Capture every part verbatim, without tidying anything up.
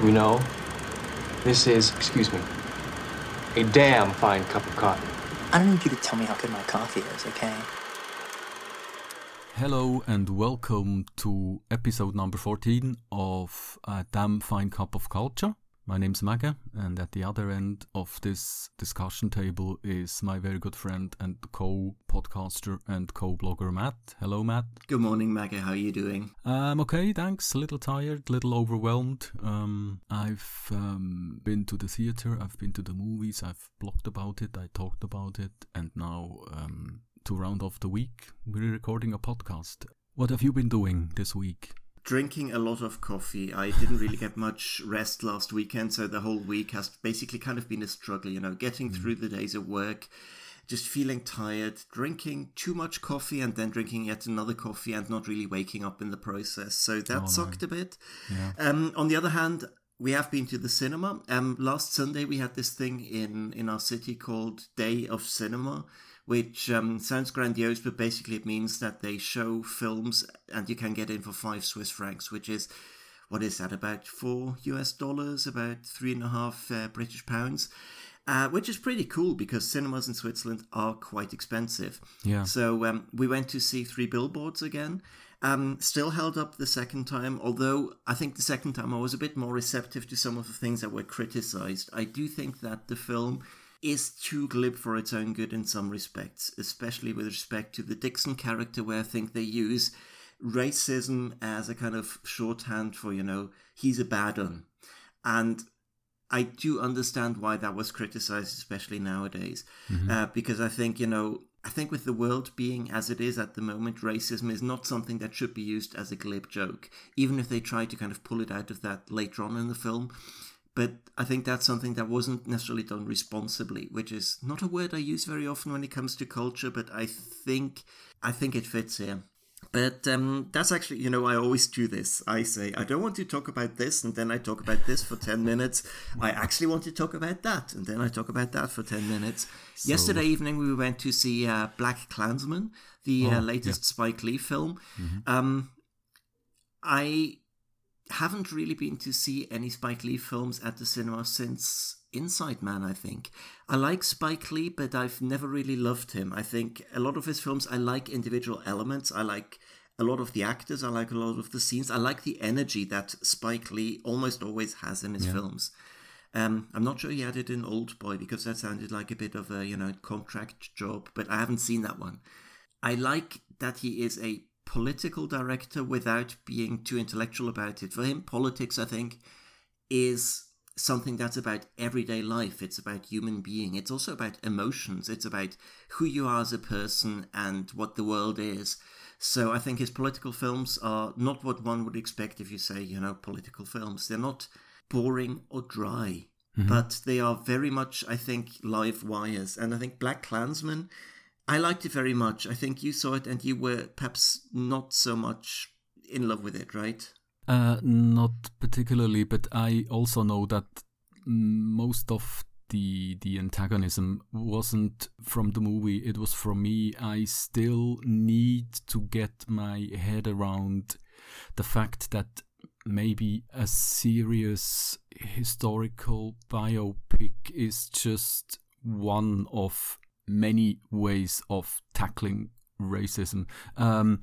You know, this is, excuse me, a damn fine cup of coffee. I don't need you to tell me how good my coffee is, okay? Hello and welcome to episode number fourteen of A Damn Fine Cup of Culture. My name's Magge, and at the other end of this discussion table is my very good friend and co-podcaster and co-blogger Matt. Hello, Matt. Good morning, Magge. How are you doing? I'm okay, thanks. A little tired, a little overwhelmed. Um, I've um, been to the theater, I've been to the movies, I've blogged about it, I talked about it, and now um, to round off the week, we're recording a podcast. What have you been doing this week? Drinking a lot of coffee. I didn't really get much rest last weekend, so the whole week has basically kind of been a struggle, you know, getting mm. through the days of work, just feeling tired, drinking too much coffee and then drinking yet another coffee and not really waking up in the process. So that oh, sucked no. a bit. Yeah. Um, on the other hand, we have been to the cinema. Um, last Sunday we had this thing in, in our city called Day of Cinema, which um, sounds grandiose, but basically it means that they show films and you can get in for five Swiss francs, which is, what is that, about four U S dollars, about three and a half uh, British pounds, uh, which is pretty cool because cinemas in Switzerland are quite expensive. Yeah. So um, we went to see Three Billboards again. Um, still held up the second time, although I think the second time I was a bit more receptive to some of the things that were criticized. I do think that the film is too glib for its own good in some respects, especially with respect to the Dixon character, where I think they use racism as a kind of shorthand for, you know, he's a bad un. And I do understand why that was criticized, especially nowadays, mm-hmm. uh, because I think, you know, I think with the world being as it is at the moment, racism is not something that should be used as a glib joke, even if they try to kind of pull it out of that later on in the film. But I think that's something that wasn't necessarily done responsibly, which is not a word I use very often when it comes to culture, but I think I think it fits here. But um, that's actually, you know, I always do this. I say, I don't want to talk about this, and then I talk about this for ten minutes. I actually want to talk about that, and then I talk about that for ten minutes. So, yesterday evening, we went to see uh, Black Klansman, the oh, uh, latest yeah. Spike Lee film. Mm-hmm. Um, I haven't really been to see any Spike Lee films at the cinema since Inside Man, I think. I like Spike Lee, but I've never really loved him. I think a lot of his films, I like individual elements. I like a lot of the actors. I like a lot of the scenes. I like the energy that Spike Lee almost always has in his yeah. films. Um, I'm not sure he had it in Old Boy because that sounded like a bit of a, you know, contract job, but I haven't seen that one. I like that he is a political director without being too intellectual about it. For him, politics, I think, is something that's about everyday life. It's about human being. It's also about emotions. It's about who you are as a person and what the world is. So I think his political films are not what one would expect if you say, you know, political films. They're not boring or dry, mm-hmm. but they are very much, I think, live wires. And I think Black Klansman, I liked it very much. I think you saw it and you were perhaps not so much in love with it, right? Uh, not particularly, but I also know that most of the the antagonism wasn't from the movie, it was from me. I still need to get my head around the fact that maybe a serious historical biopic is just one of many ways of tackling racism. Um,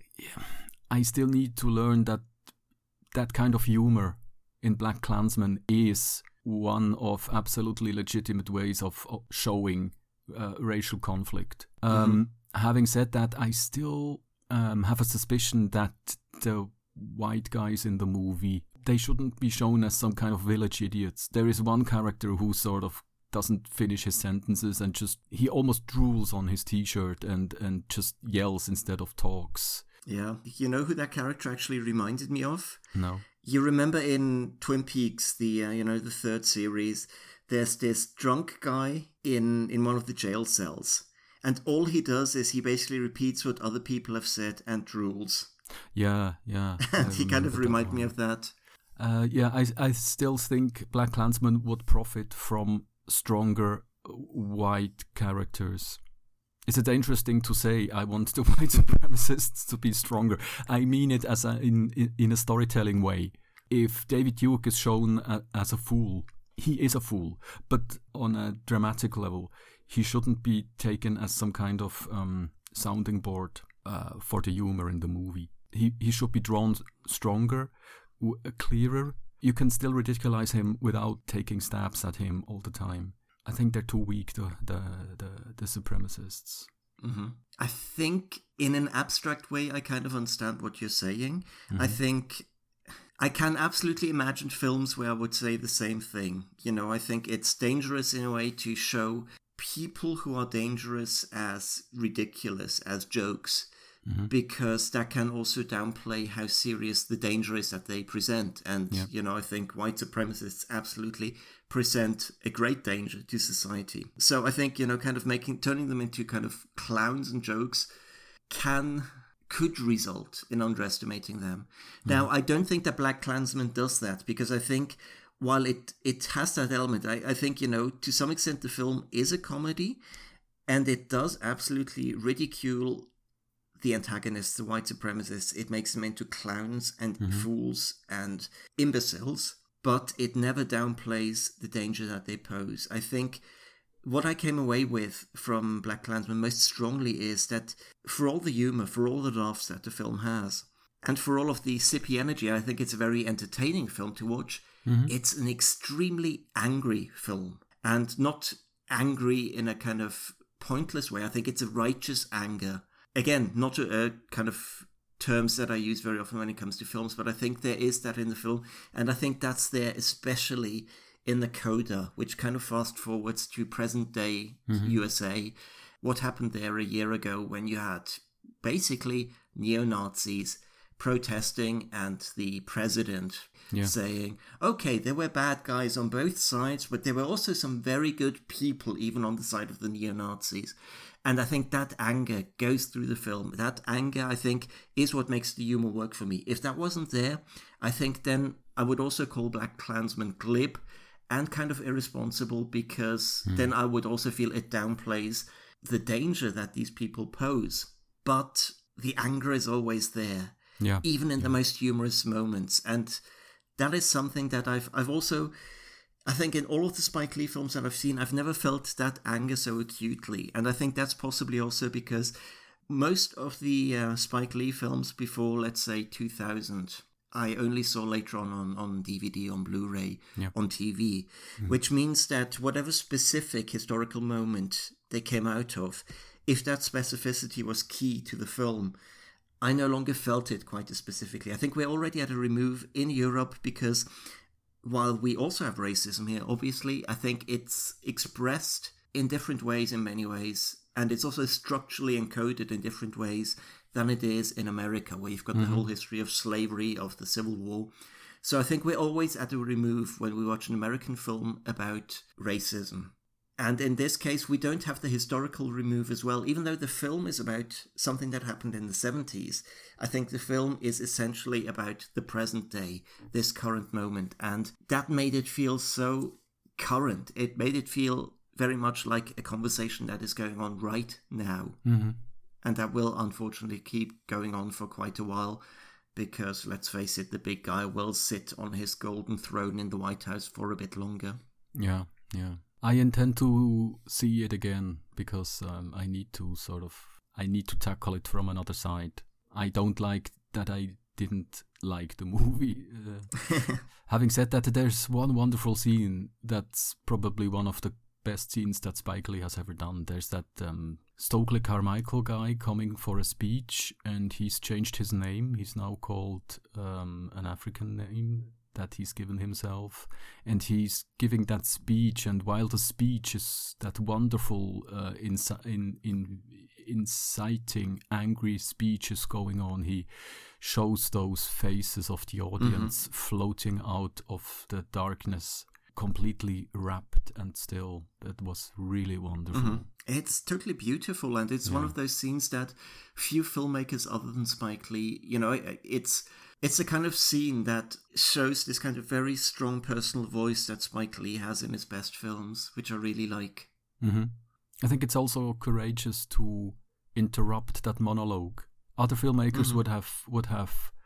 I still need to learn that that kind of humor in Black Klansman is one of absolutely legitimate ways of, of showing uh, racial conflict. Um, mm-hmm. Having said that, I still um, have a suspicion that the white guys in the movie, they shouldn't be shown as some kind of village idiots. There is one character who sort of doesn't finish his sentences and just, he almost drools on his t-shirt and, and just yells instead of talks. Yeah. You know who that character actually reminded me of? No. You remember in Twin Peaks, the uh, you know, the third series, there's this drunk guy in, in one of the jail cells. And all he does is he basically repeats what other people have said and drools. Yeah, yeah. And he kind of reminded me of that. Uh, yeah, I, I still think Black Klansman would profit from stronger white characters. It's a dangerous thing to say. I want the white supremacists to be stronger. I mean it as a, in, in in a storytelling way. if David Duke is shown a, as a fool, he is a fool. But on a dramatic level, he shouldn't be taken as some kind of um, sounding board uh, for the humor in the movie. He he should be drawn stronger, w- clearer. You can still ridiculise him without taking stabs at him all the time. I think they're too weak, the the the, the supremacists. Mm-hmm. I think in an abstract way, I kind of understand what you're saying. Mm-hmm. I think I can absolutely imagine films where I would say the same thing. You know, I think it's dangerous in a way to show people who are dangerous as ridiculous, as jokes, mm-hmm. because that can also downplay how serious the danger is that they present. And, yeah. you know, I think white supremacists absolutely present a great danger to society. So I think, you know, kind of making, turning them into kind of clowns and jokes can, could result in underestimating them. Mm. Now, I don't think that BlacKkKlansman does that, because I think while it, it has that element, I, I think, you know, to some extent the film is a comedy, and it does absolutely ridicule the antagonists, the white supremacists. It makes them into clowns and mm-hmm. fools and imbeciles, but it never downplays the danger that they pose. I think what I came away with from BlacKkKlansman most strongly is that for all the humour, for all the laughs that the film has, and for all of the sippy energy, I think it's a very entertaining film to watch. Mm-hmm. It's an extremely angry film, and not angry in a kind of pointless way. I think it's a righteous anger. Again, not a, a kind of terms that I use very often when it comes to films, but I think there is that in the film, and I think that's there especially in the coda, which kind of fast forwards to present day mm-hmm. U S A. What happened there a year ago when you had basically neo-Nazis protesting and the president yeah. saying, okay, there were bad guys on both sides, but there were also some very good people even on the side of the neo-Nazis. And I think that anger goes through the film. That anger, I think, is what makes the humor work for me. If that wasn't there, I think then I would also call BlacKkKlansman glib and kind of irresponsible, because mm. then I would also feel it downplays the danger that these people pose. But the anger is always there, yeah. even in yeah. the most humorous moments. And that is something that I've I've also... I think in all of the Spike Lee films that I've seen, I've never felt that anger so acutely. And I think that's possibly also because most of the uh, Spike Lee films before, let's say, two thousand, I only saw later on on, on D V D, on Blu-ray, yeah. on T V, mm-hmm. which means that whatever specific historical moment they came out of, if that specificity was key to the film, I no longer felt it quite as specifically. I think we're already at a remove in Europe because... while we also have racism here, obviously, I think it's expressed in different ways in many ways, and it's also structurally encoded in different ways than it is in America, where you've got mm-hmm. the whole history of slavery, of the Civil War. So I think we're always at a remove when we watch an American film about racism. And in this case, we don't have the historical remove as well. Even though the film is about something that happened in the seventies, I think the film is essentially about the present day, this current moment. And that made it feel so current. It made it feel very much like a conversation that is going on right now. Mm-hmm. And that will unfortunately keep going on for quite a while, because let's face it, the big guy will sit on his golden throne in the White House for a bit longer. Yeah, yeah. I intend to see it again because um, I need to sort of, I need to tackle it from another side. I don't like that I didn't like the movie. Uh, having said that, there's one wonderful scene that's probably one of the best scenes that Spike Lee has ever done. There's that um, Stokely Carmichael guy coming for a speech, and he's changed his name. He's now called um, an African name that he's given himself, and he's giving that speech, and while the speech is that wonderful uh, inci- in, in inciting angry speeches going on, he shows those faces of the audience mm-hmm. floating out of the darkness, completely wrapped and still. That was really wonderful. Mm-hmm. It's totally beautiful, and it's yeah. one of those scenes that few filmmakers other than Spike Lee, you know, it's It's a kind of scene that shows this kind of very strong personal voice that Spike Lee has in his best films, which I really like. Mm-hmm. I think it's also courageous to interrupt that monologue. Other filmmakers mm-hmm. would have would have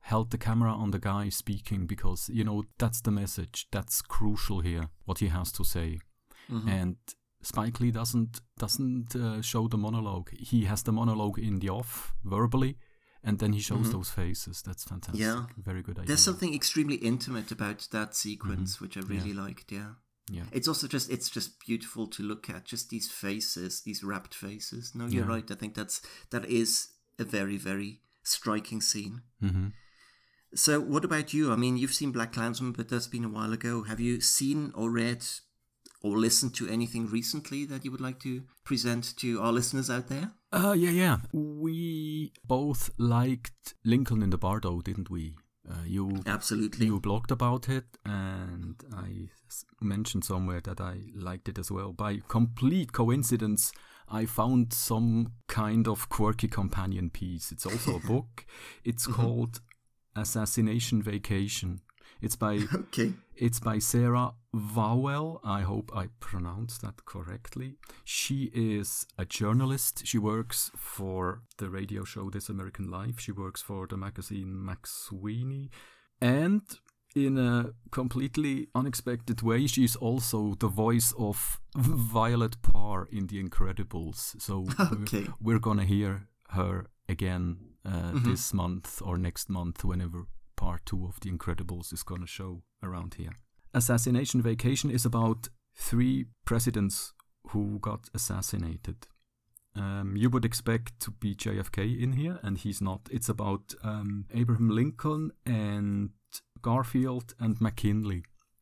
held the camera on the guy speaking because, you know, that's the message. That's crucial here, what he has to say. Mm-hmm. And Spike Lee doesn't doesn't uh, show the monologue. He has the monologue in the off, verbally, and then he shows mm-hmm. those faces. That's fantastic. Yeah. Very good idea. There's something extremely intimate about that sequence, mm-hmm. which I really yeah. liked, yeah. Yeah. It's also just it's just beautiful to look at, just these faces, these rapt faces. No, you're yeah. right. I think that's that is a very, very striking scene. Mm-hmm. So what about you? I mean, you've seen BlacKkKlansman, but that's been a while ago. Have you seen or read or listened to anything recently that you would like to present to our listeners out there? Uh, yeah, yeah. We both liked Lincoln in the Bardo, didn't we? Uh, you Absolutely. You blogged about it, and I mentioned somewhere that I liked it as well. By complete coincidence, I found some kind of quirky companion piece. It's also a book. It's mm-hmm. called Assassination Vacation. It's by okay. It's by Sarah Vowell. I hope I pronounced that correctly. She is a journalist. She works for the radio show This American Life. She works for the magazine McSweeney. And in a completely unexpected way, she's also the voice of Violet Parr in The Incredibles. So okay. we're, we're going to hear her again uh, mm-hmm. this month or next month, whenever part two of The Incredibles is going to show around here. Assassination Vacation is about three presidents who got assassinated. Um, you would expect to be J F K in here, and he's not. It's about um, Abraham Lincoln and Garfield and McKinley.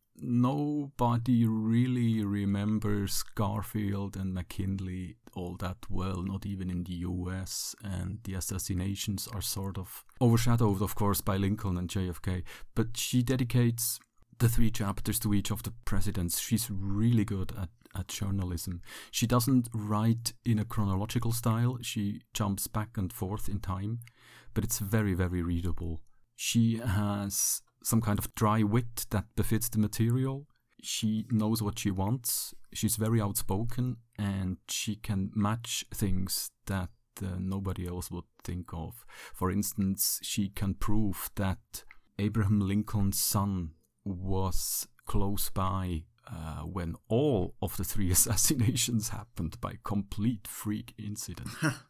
Nobody really remembers Garfield and McKinley all that well, not even in the U S, and the assassinations are sort of overshadowed, of course, by Lincoln and J F K. But she dedicates the three chapters to each of the presidents. She's really good at, at journalism. She doesn't write in a chronological style. She jumps back and forth in time, but it's very, very readable. She has some kind of dry wit that befits the material. She knows what she wants. She's very outspoken, and she can match things that uh, nobody else would think of. For instance, she can prove that Abraham Lincoln's son was close by uh, when all of the three assassinations happened by complete freak incident.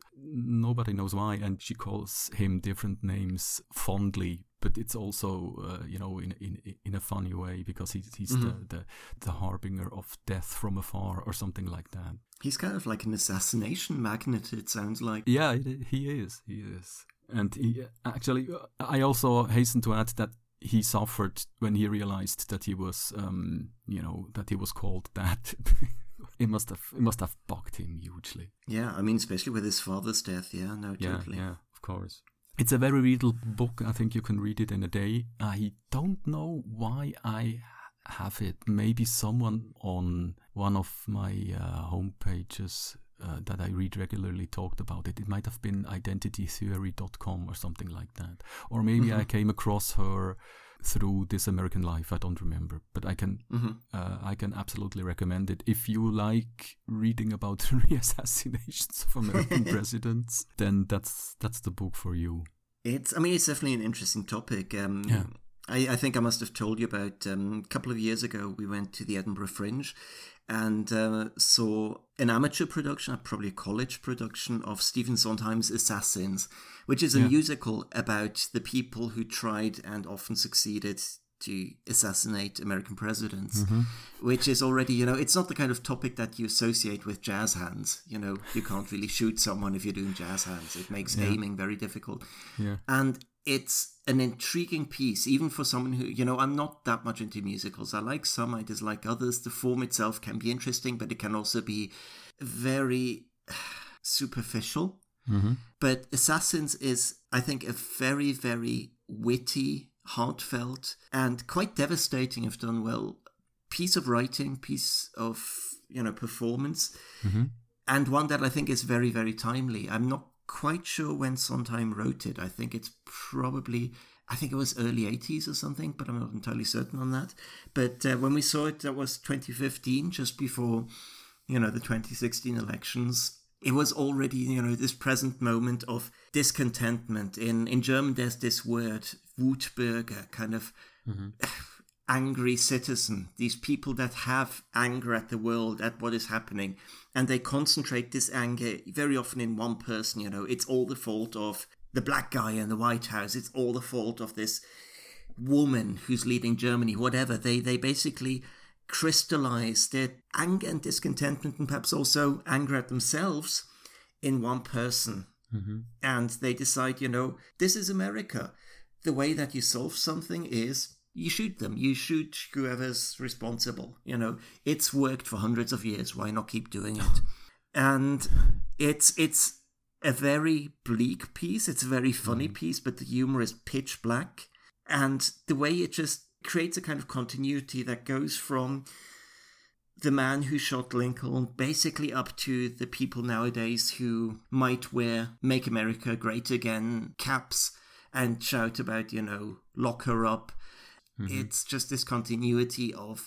Nobody knows why, and she calls him different names fondly, but it's also, uh, you know, in in in a funny way, because he, he's mm-hmm. the, the the harbinger of death from afar or something like that. He's kind of like an assassination magnet, it sounds like. Yeah, he is, he is. And he, actually, I also hasten to add that he suffered when he realized that he was, um, you know, that he was called that. It must have it must have bugged him hugely. Yeah, I mean, especially with his father's death. Yeah, no, totally. Yeah, yeah, of course. It's a very readable book. I think you can read it in a day. I don't know why I have it. Maybe someone on one of my uh, home pages uh, that I read regularly talked about it. It might have been identity theory dot com or something like that. Or maybe mm-hmm. I came across her through This American Life. I don't remember, but I can mm-hmm. uh, I can absolutely recommend it. If you like reading about the re-assassinations of American presidents, then that's that's the book for you. It's I mean it's definitely an interesting topic. Um, yeah. I, I think I must have told you about um, a couple of years ago we went to the Edinburgh Fringe and uh, saw an amateur production, probably a college production, of Stephen Sondheim's Assassins, which is a yeah. musical about the people who tried and often succeeded to assassinate American presidents, mm-hmm. which is already, you know, it's not the kind of topic that you associate with jazz hands. You know, you can't really shoot someone if you're doing jazz hands. It makes yeah. aiming very difficult. Yeah. And it's an intriguing piece, even for someone who, you know, I'm not that much into musicals. I like some, I dislike others. The form itself can be interesting, but it can also be very superficial. Mm-hmm. But Assassins is, I think, a very, very witty, heartfelt, and quite devastating if done well, piece of writing, piece of, you know, performance, mm-hmm. and one that I think is very, very timely. I'm not quite sure when Sondheim wrote it. I think it's probably, I think it was early eighties or something, but I'm not entirely certain on that. But uh, when we saw it, that was twenty fifteen, just before, you know, the twenty sixteen elections. It was already, you know, this present moment of discontentment. In in German, there's this word, Wutbürger, kind of mm-hmm. angry citizen, these people that have anger at the world, at what is happening, and they concentrate this anger very often in one person. You know, it's all the fault of the black guy in the White House. It's all the fault of this woman who's leading Germany, whatever. They they basically crystallize their anger and discontentment, and perhaps also anger at themselves, in one person. Mm-hmm. And they decide, you know, this is America. The way that you solve something is you shoot them. You shoot whoever's responsible. You know, it's worked for hundreds of years. Why not keep doing it? And it's it's a very bleak piece. It's a very funny mm-hmm. piece, but the humor is pitch black. And the way it just creates a kind of continuity that goes from the man who shot Lincoln basically up to the people nowadays who might wear Make America Great Again caps and shout about, you know, lock her up. Mm-hmm. It's just this continuity of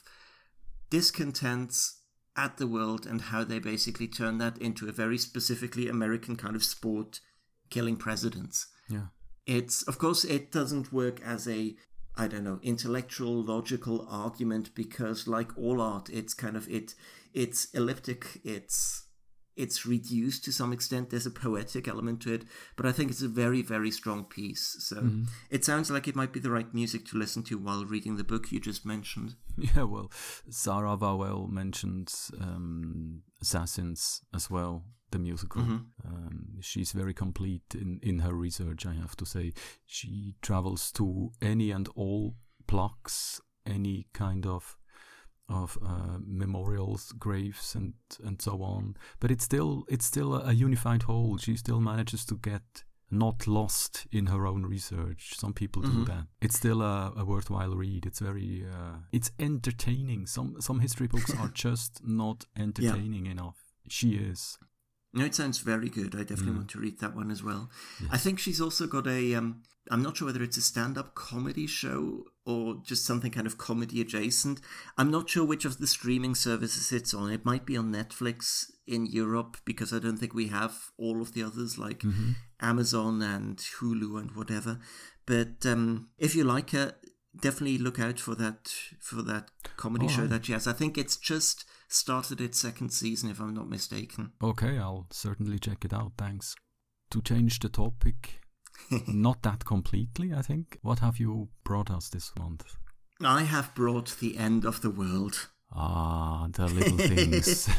discontents at the world and how they basically turn that into a very specifically American kind of sport, killing presidents. Yeah. It's, of course, it doesn't work as a, I don't know, intellectual, logical argument, because like all art, it's kind of, it, it's elliptic, it's, it's reduced to some extent. There's a poetic element to it, but I think it's a very, very strong piece. So mm-hmm. it sounds like it might be the right music to listen to while reading the book you just mentioned. Yeah, well, Sarah Vowell mentioned um, Assassins as well, the musical. Mm-hmm. Um, she's very complete in, in her research, I have to say. She travels to any and all plaques, any kind of of uh, memorials, graves, and, and so on. But it's still it's still a, a unified whole. She still manages to get not lost in her own research. Some people do mm-hmm. that. It's still a, a worthwhile read. It's very uh, it's entertaining. Some some history books are just not entertaining yeah. enough. She is. No, it sounds very good. I definitely mm. want to read that one as well. Yes. I think she's also got a, um, I'm not sure whether it's a stand-up comedy show or just something kind of comedy adjacent. I'm not sure which of the streaming services it's on. It might be on Netflix in Europe, because I don't think we have all of the others like mm-hmm. Amazon and Hulu and whatever. But um, if you like her, definitely look out for that for that comedy oh, show right. that she has. I think it's just started its second season, if I'm not mistaken. Okay, I'll certainly check it out, thanks. To change the topic, not that completely, I think. What have you brought us this month? I have brought The End of the World. Ah, the little things.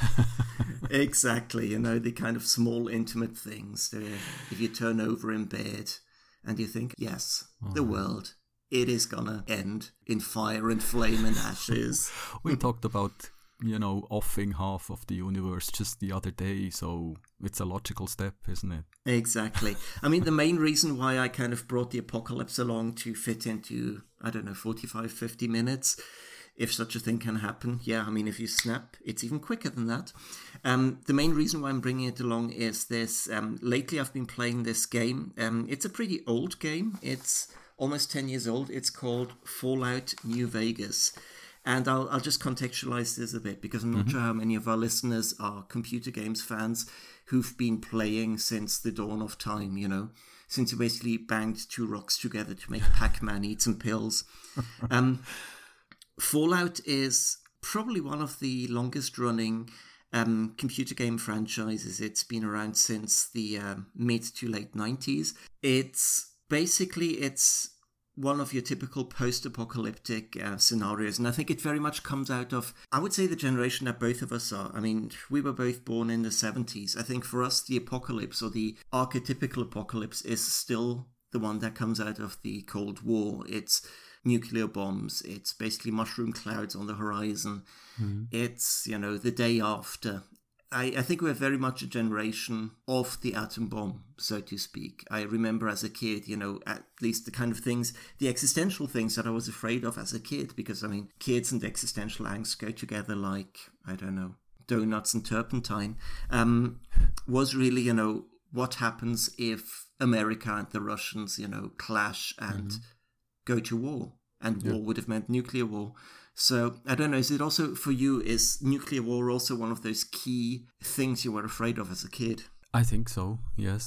Exactly, you know, the kind of small, intimate things. The, if you turn over in bed and you think, yes, oh. the world, it is gonna end in fire and flame and ashes. We talked about, you know, offing half of the universe just the other day, so it's a logical step, isn't it? Exactly. I mean, the main reason why I kind of brought the apocalypse along to fit into, I don't know, forty-five, fifty minutes, if such a thing can happen. Yeah, I mean, if you snap, it's even quicker than that. Um, the main reason why I'm bringing it along is this. Um, lately, I've been playing this game. Um, it's a pretty old game. It's almost ten years old. It's called Fallout New Vegas. And I'll I'll just contextualize this a bit, because I'm not mm-hmm. sure how many of our listeners are computer games fans who've been playing since the dawn of time, you know, since you basically banged two rocks together to make Pac-Man eat some pills. um, Fallout is probably one of the longest running um, computer game franchises. It's been around since the uh, mid to late nineties. It's basically, it's one of your typical post-apocalyptic uh, scenarios. And I think it very much comes out of, I would say, the generation that both of us are. I mean, we were both born in the seventies. I think for us, the apocalypse, or the archetypical apocalypse, is still the one that comes out of the Cold War. It's nuclear bombs. It's basically mushroom clouds on the horizon. Mm-hmm. It's, you know, the day after. I, I think we're very much a generation of the atom bomb, so to speak. I remember as a kid, you know, at least the kind of things, the existential things that I was afraid of as a kid, because, I mean, kids and existential angst go together like, I don't know, donuts and turpentine, um, was really, you know, what happens if America and the Russians, you know, clash and mm-hmm. go to war? And yeah. war would have meant nuclear war. So, I don't know, is it also, for you, is nuclear war also one of those key things you were afraid of as a kid? I think so, yes.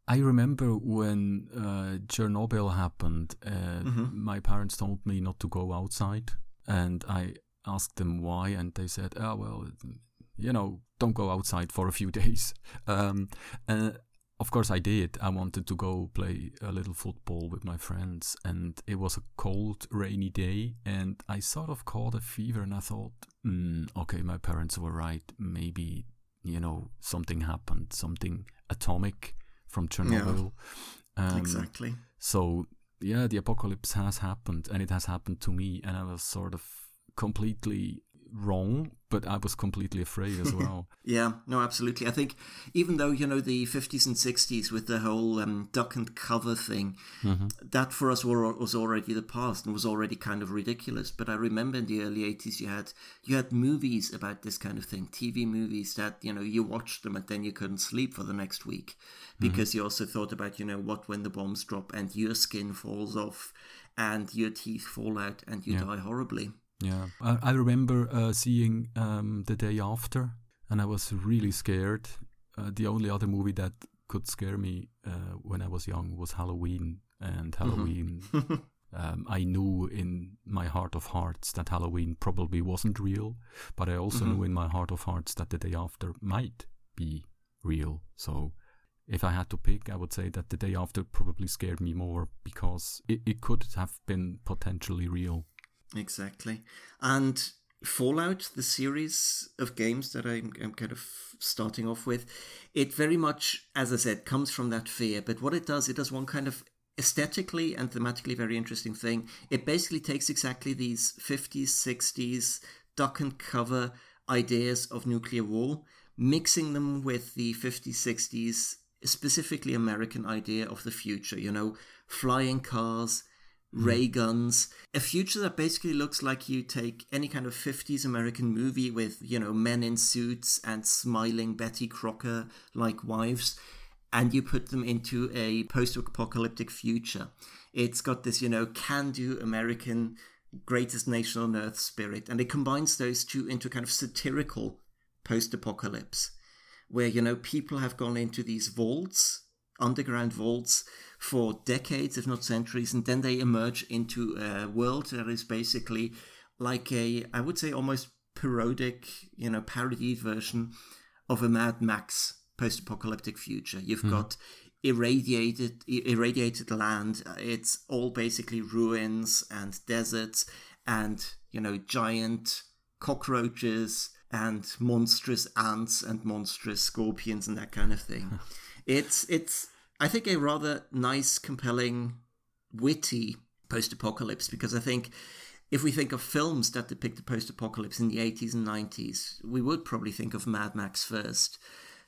I remember when uh, Chernobyl happened, uh, mm-hmm. my parents told me not to go outside, and I asked them why, and they said, oh, well, you know, don't go outside for a few days. Um, and of course I did. I wanted to go play a little football with my friends, and it was a cold, rainy day, and I sort of caught a fever, and I thought, mm, okay, my parents were right. Maybe, you know, something happened, something atomic from Chernobyl. Yeah, um, exactly. So, yeah, the apocalypse has happened, and it has happened to me, and I was sort of completely wrong, but I was completely afraid as well. Yeah, no, absolutely. I think even though, you know, the fifties and sixties with the whole um, duck and cover thing, mm-hmm. that for us were, was already the past and was already kind of ridiculous. But I remember in the early eighties you had you had movies about this kind of thing, T V movies that, you know, you watched them and then you couldn't sleep for the next week because mm-hmm. you also thought about, you know, what when the bombs drop and your skin falls off and your teeth fall out and you yeah. die horribly. Yeah, I, I remember uh, seeing um, The Day After, and I was really scared. Uh, the only other movie that could scare me uh, when I was young was Halloween. And Halloween, mm-hmm. um, I knew in my heart of hearts that Halloween probably wasn't real, but I also mm-hmm. knew in my heart of hearts that The Day After might be real. So if I had to pick, I would say that The Day After probably scared me more because it, it could have been potentially real. Exactly. And Fallout, the series of games that I'm, I'm kind of starting off with, it very much, as I said, comes from that fear. But what it does, it does one kind of aesthetically and thematically very interesting thing. It basically takes exactly these fifties, sixties duck and cover ideas of nuclear war, mixing them with the fifties, sixties, specifically American idea of the future, you know, flying cars, ray guns, a future that basically looks like you take any kind of fifties American movie with, you know, men in suits and smiling Betty Crocker-like wives, and you put them into a post-apocalyptic future. It's got this, you know, can-do American greatest nation on earth spirit, and it combines those two into kind of satirical post-apocalypse, where, you know, people have gone into these vaults, underground vaults, for decades, if not centuries, and then they emerge into a world that is basically like a, I would say, almost parodic, you know, parodied version of a Mad Max post-apocalyptic future. You've mm. got irradiated, irradiated land. It's all basically ruins and deserts and, you know, giant cockroaches and monstrous ants and monstrous scorpions and that kind of thing. it's it's. I think a rather nice, compelling, witty post-apocalypse, because I think if we think of films that depict the post-apocalypse in the eighties and nineties, we would probably think of Mad Max first.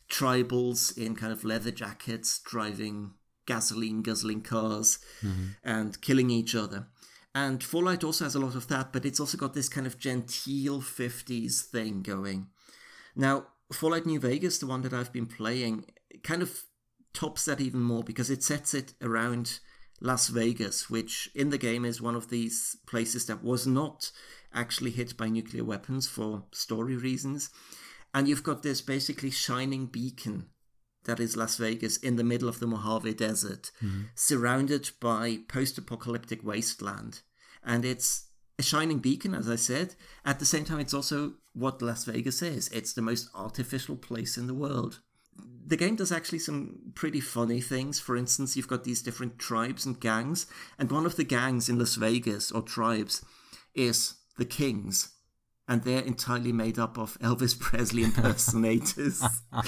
Tribals in kind of leather jackets, driving gasoline-guzzling cars mm-hmm. and killing each other. And Fallout also has a lot of that, but it's also got this kind of genteel fifties thing going. Now, Fallout New Vegas, the one that I've been playing, kind of tops that even more because it sets it around Las Vegas, which in the game is one of these places that was not actually hit by nuclear weapons for story reasons. And you've got this basically shining beacon that is Las Vegas in the middle of the Mojave Desert, mm-hmm. surrounded by post-apocalyptic wasteland. And it's a shining beacon, as I said. At the same time, it's also what Las Vegas is. It's the most artificial place in the world. The game does actually some pretty funny things. For instance, you've got these different tribes and gangs, and one of the gangs in Las Vegas, or tribes, is the Kings, and they're entirely made up of Elvis Presley impersonators,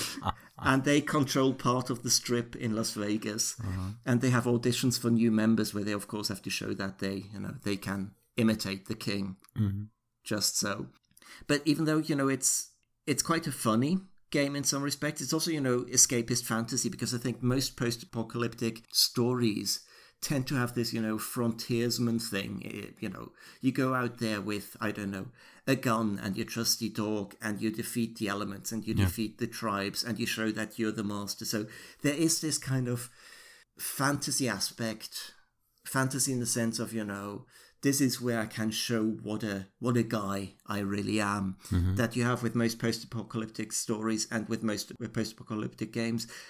and they control part of the strip in Las Vegas, uh-huh. and they have auditions for new members where they, of course, have to show that they, you know, they can imitate the king, mm-hmm. just so. But even though, you know, it's it's quite a funny game in some respects, it's also, you know, escapist fantasy, because I think most post-apocalyptic stories tend to have this, you know, frontiersman thing. It, you know, you go out there with, I don't know, a gun and your trusty dog, and you defeat the elements and you yeah. defeat the tribes and you show that you're the master. So there is this kind of fantasy aspect, fantasy in the sense of, you know, this is where I can show what a what a guy I really am, mm-hmm. that you have with most post-apocalyptic stories and with most post-apocalyptic games.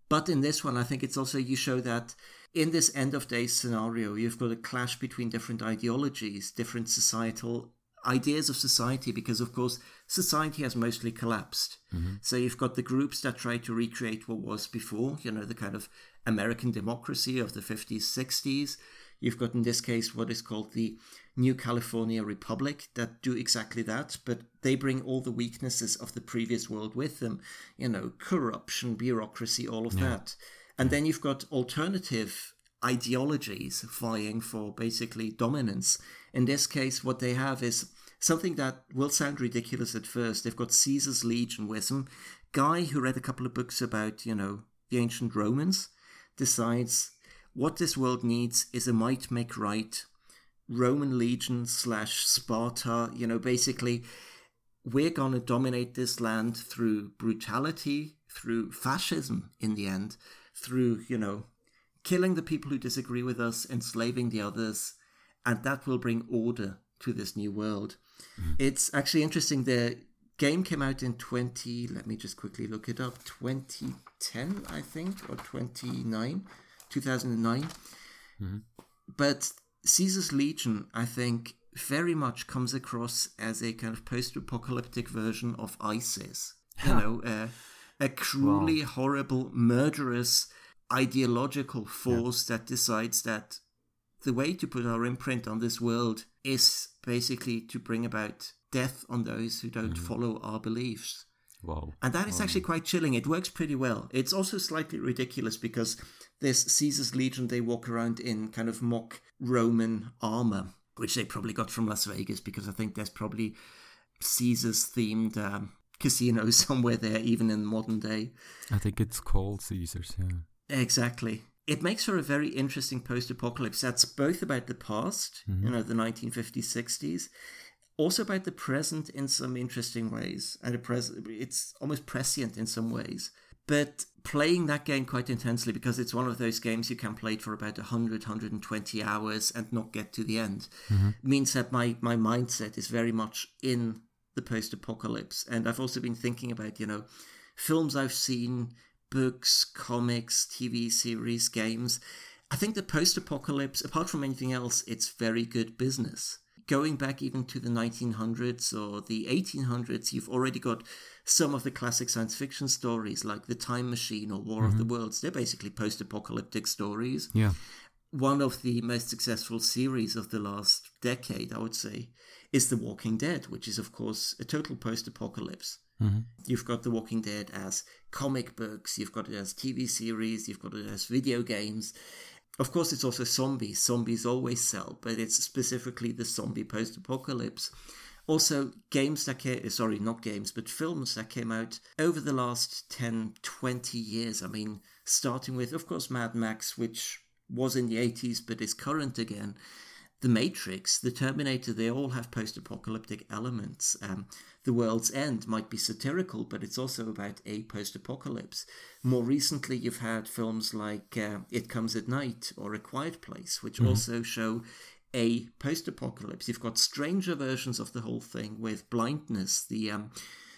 But in this one, I think it's also, you show that in this end of days scenario, you've got a clash between different ideologies, different societal ideas of society, because of course society has mostly collapsed. Mm-hmm. So you've got the groups that try to recreate what was before, you know, the kind of American democracy of the fifties, sixties. You've got in this case what is called the New California Republic that do exactly that, but they bring all the weaknesses of the previous world with them, you know, corruption, bureaucracy, all of yeah. that. And then you've got alternative ideologies vying for basically dominance. In this case, what they have is something that will sound ridiculous at first. They've got Caesar's Legion with some guy who read a couple of books about, you know, the ancient Romans, decides what this world needs is a might make right Roman legion slash Sparta. You know, basically, we're going to dominate this land through brutality, through fascism in the end, through, you know, killing the people who disagree with us, enslaving the others, and that will bring order to this new world. Mm. It's actually interesting. The game came out in twenty, let me just quickly look it up, twenty ten, I think, or twenty-nine, two thousand nine. Mm-hmm. But Caesar's Legion, I think, very much comes across as a kind of post-apocalyptic version of ISIS. You know, uh, a cruelly wow. horrible, murderous, ideological force yeah. that decides that the way to put our imprint on this world is basically to bring about death on those who don't mm. follow our beliefs. Wow. And that is wow. actually quite chilling. It works pretty well. It's also slightly ridiculous because this Caesar's Legion, they walk around in kind of mock Roman armor, which they probably got from Las Vegas, because I think there's probably Caesar's themed um, casino somewhere there, even in modern day. I think it's called Caesar's, yeah. Exactly. It makes for a very interesting post-apocalypse that's both about the past, mm-hmm. you know, the nineteen fifties, sixties, also about the present in some interesting ways. And the pres- it's almost prescient in some ways. But playing that game quite intensely, because it's one of those games you can play it for about one hundred, one hundred twenty hours and not get to the end, mm-hmm. means that my, my mindset is very much in the post-apocalypse. And I've also been thinking about, you know, films I've seen, books, comics, T V series, games. I think the post-apocalypse, apart from anything else, it's very good business. Going back even to the nineteen hundreds or the eighteen hundreds, you've already got some of the classic science fiction stories like The Time Machine or War mm-hmm. of the Worlds. They're basically post-apocalyptic stories. Yeah. One of the most successful series of the last decade, I would say, is The Walking Dead, which is, of course, a total post-apocalypse. Mm-hmm. You've got The Walking Dead as comic books, you've got it as T V series, you've got it as video games. Of course, it's also zombies. Zombies always sell, but it's specifically the zombie post-apocalypse. Also, games that came, sorry, not games, but films that came out over the last ten, twenty years. I mean, starting with, of course, Mad Max, which was in the eighties, but is current again. The Matrix, The Terminator, they all have post-apocalyptic elements. Um, The World's End might be satirical, but it's also about a post-apocalypse. More recently, you've had films like uh, It Comes at Night or A Quiet Place, which mm-hmm. also show a post-apocalypse. You've got stranger versions of the whole thing with Blindness, the, um,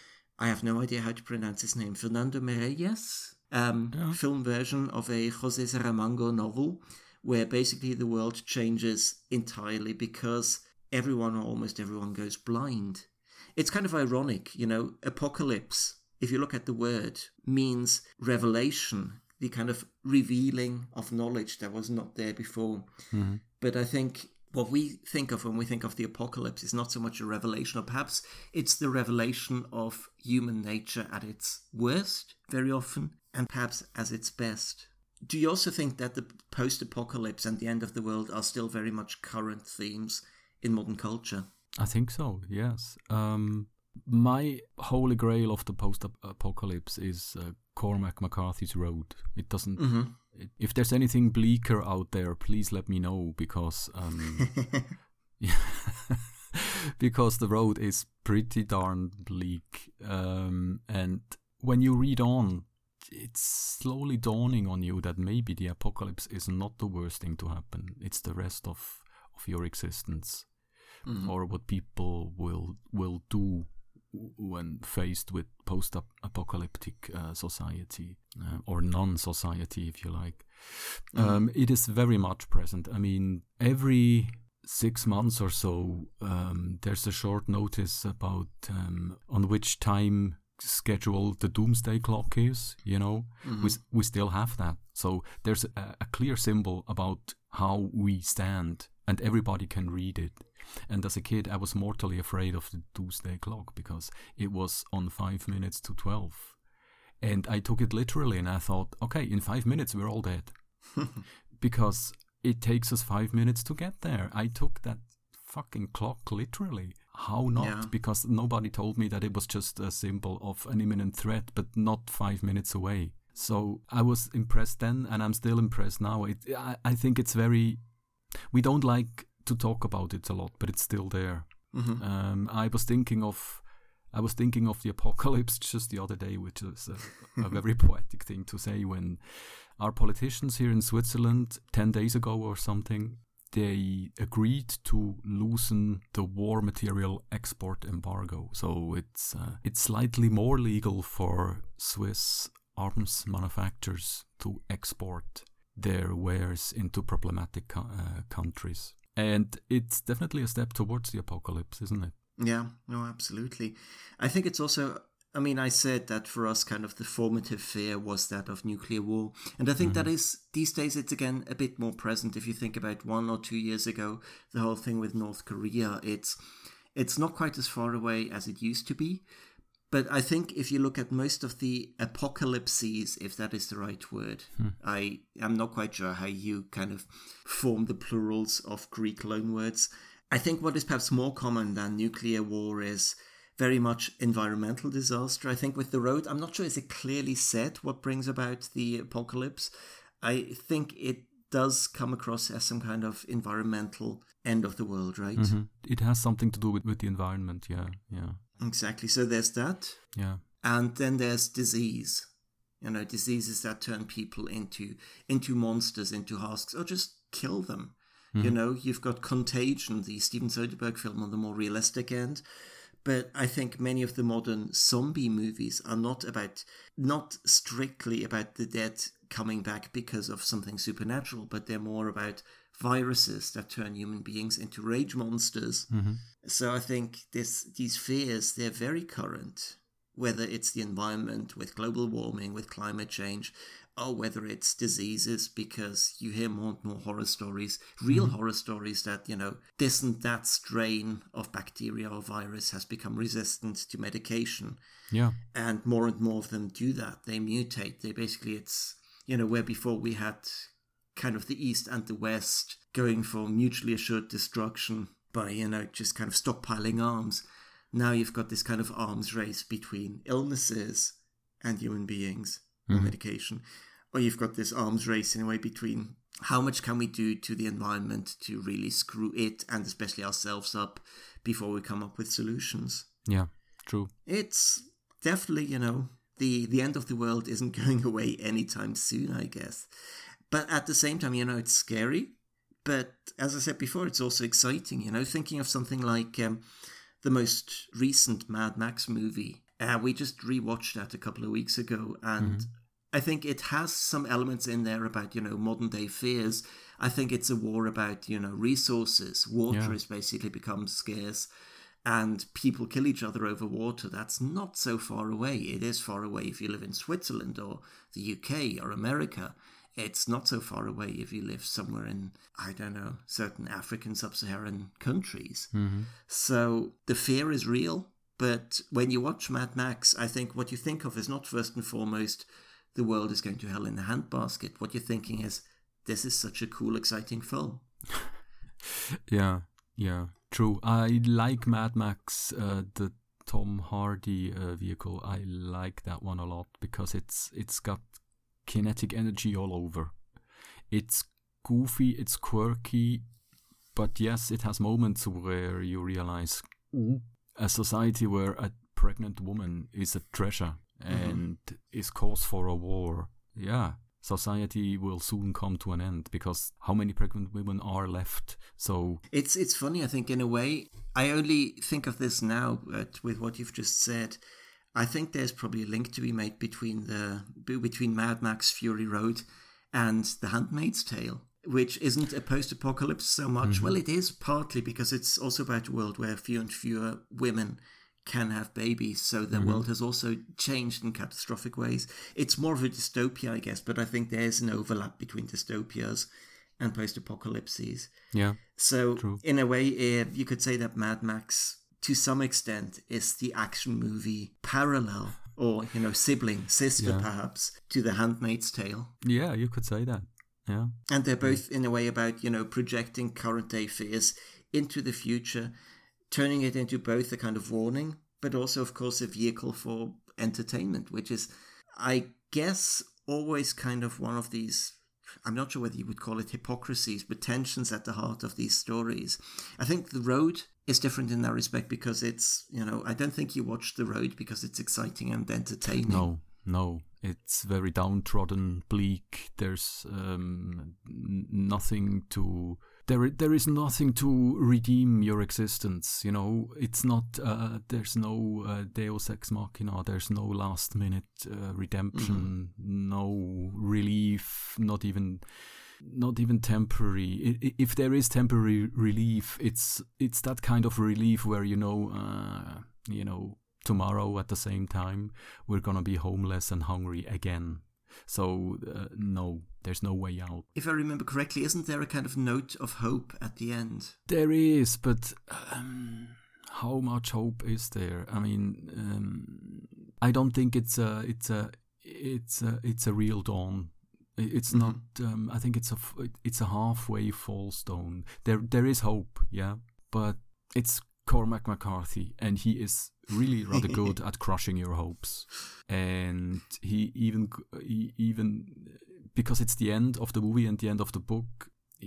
I have no idea how to pronounce his name, Fernando Meirelles, um, yeah. film version of a José Saramago novel, where basically the world changes entirely because everyone or almost everyone goes blind. It's kind of ironic, you know, apocalypse, if you look at the word, means revelation, the kind of revealing of knowledge that was not there before. Mm-hmm. But I think what we think of when we think of the apocalypse is not so much a revelation, or perhaps it's the revelation of human nature at its worst, very often, and perhaps as its best. Do you also think that the post-apocalypse and the end of the world are still very much current themes in modern culture? I think so, yes. Um, my holy grail of the post-apocalypse is uh, Cormac McCarthy's Road. It doesn't... Mm-hmm. It, if there's anything bleaker out there, please let me know, because... Um, because the road is pretty darn bleak. Um, and when you read on, it's slowly dawning on you that maybe the apocalypse is not the worst thing to happen. It's the rest of, of your existence. Mm-hmm. Or what people will will do when faced with post-apocalyptic uh, society uh, or non-society, if you like. Mm. Um, it is very much present. I mean, every six months or so, um, there's a short notice about um, on which time schedule the doomsday clock is, you know. Mm-hmm. We, we still have that. So there's a, a clear symbol about how we stand, and everybody can read it. And as a kid, I was mortally afraid of the doomsday clock because it was on five minutes to twelve. And I took it literally, and I thought, okay, in five minutes, we're all dead. Because it takes us five minutes to get there. I took that fucking clock literally. How not? Yeah. Because nobody told me that it was just a symbol of an imminent threat, but not five minutes away. So I was impressed then, and I'm still impressed now. It, I, I think it's very... We don't like to talk about it a lot, but it's still there. Mm-hmm. Um, I was thinking of... I was thinking of the apocalypse just the other day, which is a, a very poetic thing to say, when our politicians here in Switzerland, ten days ago or something, they agreed to loosen the war material export embargo. So it's uh, it's slightly more legal for Swiss arms manufacturers to export their wares into problematic co- uh, countries. And it's definitely a step towards the apocalypse, isn't it? Yeah, no, absolutely. I think it's also, I mean, I said that for us, kind of the formative fear was that of nuclear war. And I think mm-hmm. that is, these days, it's again a bit more present. If you think about one or two years ago, the whole thing with North Korea, it's it's not quite as far away as it used to be. But I think if you look at most of the apocalypses, if that is the right word, hmm. I am not quite sure how you kind of form the plurals of Greek loanwords. I think what is perhaps more common than nuclear war is very much environmental disaster. I think with the road, I'm not sure is it clearly said what brings about the apocalypse. I think it does come across as some kind of environmental end of the world, right? Mm-hmm. It has something to do with, with the environment, yeah, yeah. Exactly. So there's that. Yeah. And then there's disease. You know, diseases that turn people into into monsters, into husks, or just kill them. Mm-hmm. You know, you've got Contagion, the Steven Soderbergh film, on the more realistic end. But I think many of the modern zombie movies are not about, not strictly about the dead coming back because of something supernatural, but they're more about viruses that turn human beings into rage monsters. Mm-hmm. So I think this these fears, they're very current, whether it's the environment with global warming, with climate change, or whether it's diseases, because you hear more and more horror stories, real mm-hmm. horror stories that, you know, this and that strain of bacteria or virus has become resistant to medication. Yeah. And more and more of them do that. They mutate. They basically, it's, you know, where before we had kind of the East and the West going for mutually assured destruction by, you know, just kind of stockpiling arms. Now you've got this kind of arms race between illnesses and human beings. Mm-hmm. Medication, or you've got this arms race in a way between how much can we do to the environment to really screw it and especially ourselves up before we come up with solutions. Yeah, true. It's definitely, you know, the, the end of the world isn't going away anytime soon, I guess. But at the same time, you know, it's scary. But as I said before, it's also exciting, you know, thinking of something like um, the most recent Mad Max movie. Uh, we just rewatched that a couple of weeks ago, and mm-hmm. I think it has some elements in there about, you know, modern day fears. I think it's a war about, you know, resources. Water yeah. has basically become scarce, and people kill each other over water. That's not so far away. It is far away if you live in Switzerland or the U K or America. It's not so far away if you live somewhere in, I don't know, certain African sub-Saharan countries. Mm-hmm. So the fear is real. But when you watch Mad Max, I think what you think of is not first and foremost, the world is going to hell in a handbasket. What you're thinking is, this is such a cool, exciting film. yeah, yeah, true. I like Mad Max, uh, the Tom Hardy uh, vehicle. I like that one a lot because it's it's got kinetic energy all over. It's goofy, it's quirky, but yes, it has moments where you realize... Mm. A society where a pregnant woman is a treasure and mm-hmm. is cause for a war. Yeah, society will soon come to an end because how many pregnant women are left? So it's it's funny, I think, in a way. I only think of this now, but with what you've just said, I think there's probably a link to be made between the between Mad Max Fury Road and The Handmaid's Tale, which isn't a post-apocalypse so much. Mm-hmm. Well, it is partly because it's also about a world where fewer and fewer women can have babies, so the mm-hmm. world has also changed in catastrophic ways. It's more of a dystopia, I guess, but I think there's an overlap between dystopias and post-apocalypses. Yeah, so true. In a way, uh, you could say that Mad Max, to some extent, is the action movie parallel, or, you know, sibling, sister yeah. perhaps, to The Handmaid's Tale. Yeah, you could say that. Yeah. And they're both, in a way, about, you know, projecting current day fears into the future, turning it into both a kind of warning, but also, of course, a vehicle for entertainment, which is, I guess, always kind of one of these, I'm not sure whether you would call it hypocrisies, but tensions at the heart of these stories. I think The Road is different in that respect because it's, you know, I don't think you watch The Road because it's exciting and entertaining. No, no. It's very downtrodden, bleak. There's um, n- nothing to... There, there is nothing to redeem your existence, you know. It's not, uh, there's no uh, Deus Ex Machina, there's no last minute uh, redemption, mm-hmm. no relief, not even, not even temporary. I, if there is temporary relief, it's, it's that kind of relief where, you know, uh, you know, tomorrow at the same time, we're gonna be homeless and hungry again. So, uh, no, there's no way out. If I remember correctly, isn't there a kind of note of hope at the end? There is, but um, how much hope is there? I mean, um, I don't think it's a, it's a, it's a, it's a real dawn. It's mm-hmm. not. Um, I think it's a, it's a halfway false dawn. There, there is hope, yeah, but it's Cormac McCarthy, and he is really rather good at crushing your hopes. And he even he even because it's the end of the movie and the end of the book,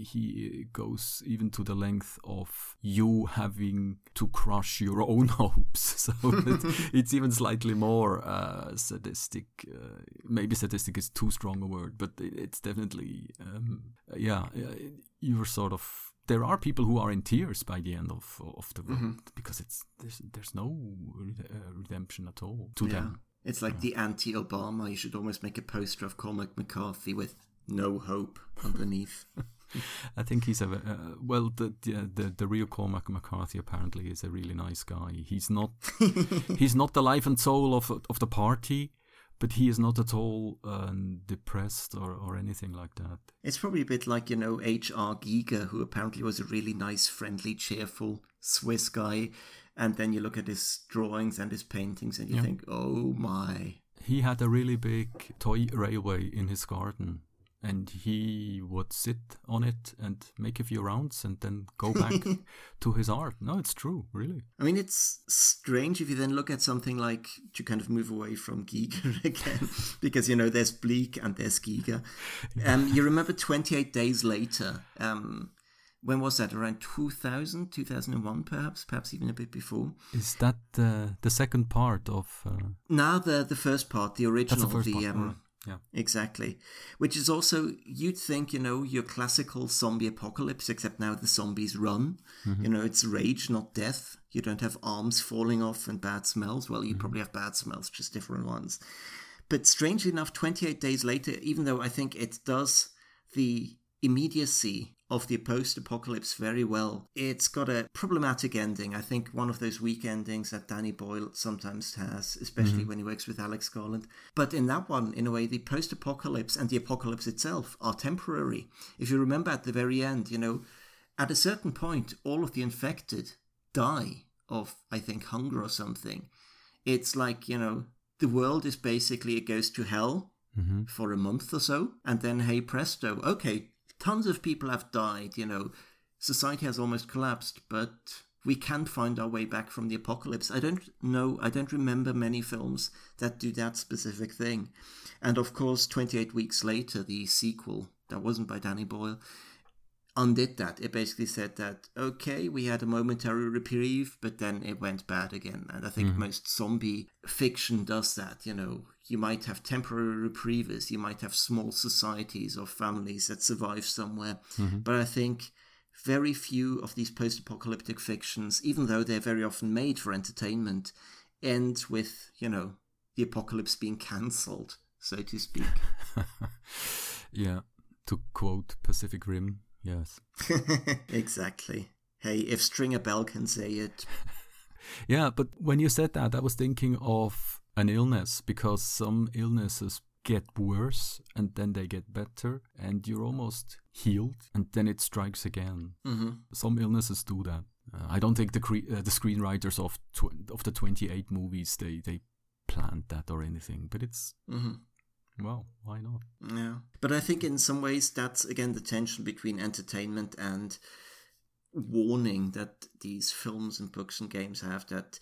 he goes even to the length of you having to crush your own hopes. So it, it's even slightly more uh, sadistic. Uh, maybe sadistic is too strong a word, but it, it's definitely um, yeah. You're sort of. There are people who are in tears by the end of of the road mm-hmm. because it's there's there's no re- uh, redemption at all to yeah. them. It's like yeah. the anti-Obama. You should almost make a poster of Cormac McCarthy with "No hope" underneath. I think he's a uh, well. The, the the the real Cormac McCarthy apparently is a really nice guy. He's not he's not the life and soul of of the party. But he is not at all uh, depressed or, or anything like that. It's probably a bit like, you know, H R Giger, who apparently was a really nice, friendly, cheerful Swiss guy. And then you look at his drawings and his paintings and you yeah. think, oh my. He had a really big toy railway in his garden. And he would sit on it and make a few rounds and then go back to his art. No, it's true, really. I mean, it's strange if you then look at something like, to kind of move away from Giger again, because, you know, there's Bleak and there's Giger. Um, you remember twenty-eight Days Later. Um, when was that? Around two thousand, two thousand one perhaps? Perhaps even a bit before. Is that uh, the second part of... Uh... Now the, the first part, the original. That's the first the, part, um, Yeah, exactly. Which is also, you'd think, you know, your classical zombie apocalypse, except now the zombies run. Mm-hmm. You know, it's rage, not death. You don't have arms falling off and bad smells. Well, you mm-hmm. probably have bad smells, just different ones. But strangely enough, twenty-eight Days Later, even though I think it does the immediacy of the post-apocalypse very well, it's got a problematic ending. I think one of those weak endings that Danny Boyle sometimes has, especially mm-hmm. when he works with Alex Garland. But in that one, in a way, the post-apocalypse and the apocalypse itself are temporary. If you remember at the very end, you know, at a certain point, all of the infected die of, I think, hunger or something. It's like, you know, the world is basically, it goes to hell mm-hmm. for a month or so, and then, hey presto, okay, tons of people have died, you know, society has almost collapsed, but we can find our way back from the apocalypse. I don't know, I don't remember many films that do that specific thing. And of course, twenty-eight Weeks Later, the sequel, that wasn't by Danny Boyle, undid that. It basically said that, okay, we had a momentary reprieve, but then it went bad again. And I think mm. most zombie fiction does that, you know. You might have temporary reprieves, you might have small societies or families that survive somewhere. Mm-hmm. But I think very few of these post-apocalyptic fictions, even though they're very often made for entertainment, end with, you know, the apocalypse being cancelled, so to speak. Yeah, to quote Pacific Rim, yes. Exactly. Hey, if Stringer Bell can say it. Yeah, but when you said that, I was thinking of an illness, because some illnesses get worse and then they get better and you're almost healed and then it strikes again. Mm-hmm. Some illnesses do that. Uh, I don't think the cre- uh, the screenwriters of tw- of the twenty-eight movies, they, they planned that or anything, but it's, mm-hmm. well, why not? Yeah. But I think in some ways that's, again, the tension between entertainment and warning that these films and books and games have, that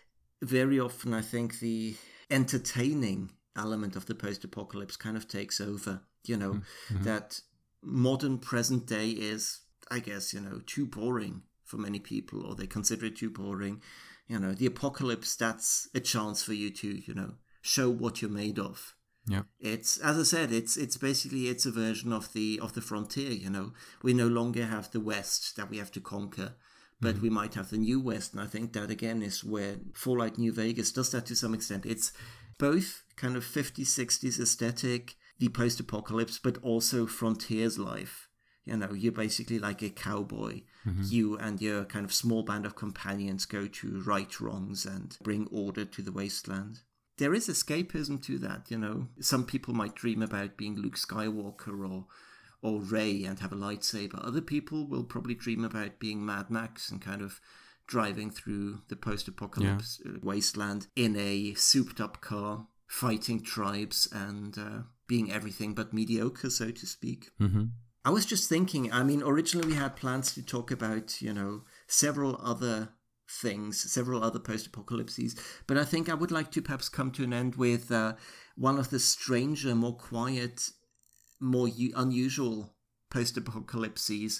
very often I think the entertaining element of the post-apocalypse kind of takes over, you know, mm-hmm. that modern present day is, I guess, you know, too boring for many people, or they consider it too boring. You know, the apocalypse, that's a chance for you to, you know, show what you're made of. Yeah. It's, as I said, it's it's basically, it's a version of the of the frontier, you know. We no longer have the West that we have to conquer, but mm-hmm. we might have the New West. And I think that, again, is where Fallout New Vegas does that to some extent. It's both kind of fifties, sixties aesthetic, the post-apocalypse, but also frontiers life. You know, you're basically like a cowboy. Mm-hmm. You and your kind of small band of companions go to right wrongs and bring order to the wasteland. There is escapism to that, you know. Some people might dream about being Luke Skywalker or or Rey and have a lightsaber. Other people will probably dream about being Mad Max and kind of driving through the post-apocalypse yeah. wasteland in a souped-up car, fighting tribes and uh, being everything but mediocre, so to speak. Mm-hmm. I was just thinking, I mean, originally we had plans to talk about, you know, several other things, several other post-apocalypses, but I think I would like to perhaps come to an end with uh, one of the stranger, more quiet, more u- unusual post-apocalypses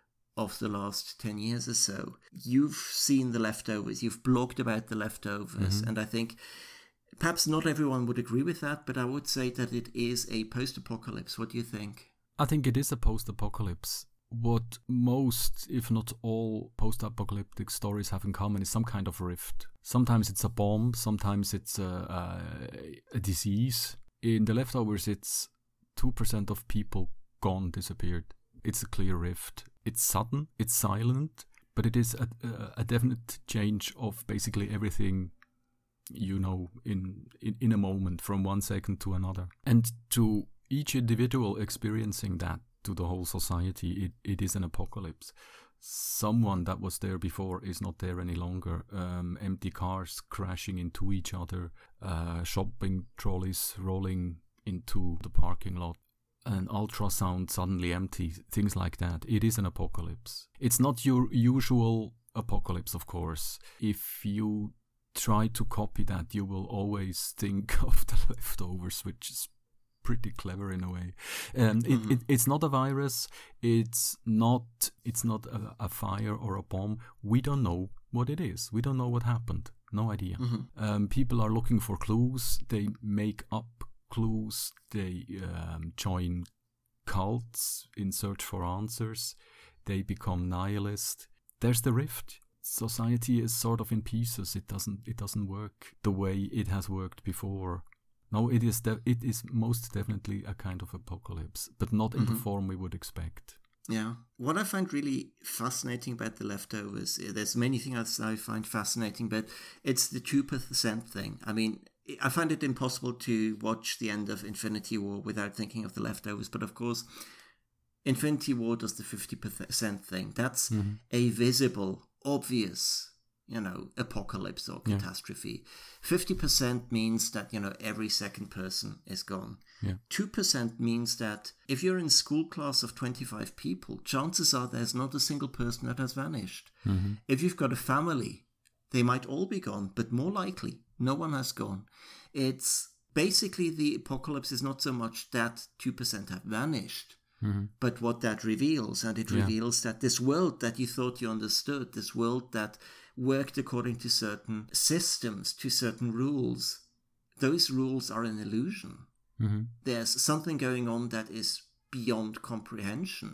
of the last ten years or so. You've seen The Leftovers, you've blogged about The Leftovers, mm-hmm. and I think perhaps not everyone would agree with that, but I would say that it is a post-apocalypse. What do you think? I think it is a post-apocalypse. What most, if not all, post-apocalyptic stories have in common is some kind of rift. Sometimes it's a bomb, sometimes it's a, a, a disease. In The Leftovers, it's two percent of people gone, disappeared. It's a clear rift. It's sudden, it's silent, but it is a, a definite change of basically everything, you know, in, in, in a moment, from one second to another. And to each individual experiencing that, to the whole society, it, it is an apocalypse. Someone that was there before is not there any longer. Um, empty cars crashing into each other, uh, shopping trolleys rolling into the parking lot, an ultrasound suddenly empty, things like that. It is an apocalypse. It's not your usual apocalypse, of course. If you try to copy that, you will always think of The Leftovers, which is pretty clever in a way. Um, mm-hmm. it, it, it's not a virus. It's not. It's not a, a fire or a bomb. We don't know what it is. We don't know what happened. No idea. Mm-hmm. Um, people are looking for clues. They make up clues. They um, join cults in search for answers. They become nihilist. There's the rift. Society is sort of in pieces. It doesn't. It doesn't work the way it has worked before. No, it is de- it is most definitely a kind of apocalypse, but not in mm-hmm. the form we would expect. Yeah. What I find really fascinating about The Leftovers, there's many things I find fascinating, but it's the two percent thing. I mean, I find it impossible to watch the end of Infinity War without thinking of The Leftovers, but of course, Infinity War does the fifty percent thing. That's mm-hmm. a visible, obvious, you know, apocalypse or catastrophe. Yeah. fifty percent means that, you know, every second person is gone. Yeah. two percent means that if you're in a school class of twenty-five people, chances are there's not a single person that has vanished. Mm-hmm. If you've got a family, they might all be gone, but more likely, no one has gone. It's basically the apocalypse is not so much that two percent have vanished, mm-hmm. but what that reveals. And it yeah. reveals that this world that you thought you understood, this world that worked according to certain systems, to certain rules, those rules are an illusion. Mm-hmm. There's something going on that is beyond comprehension.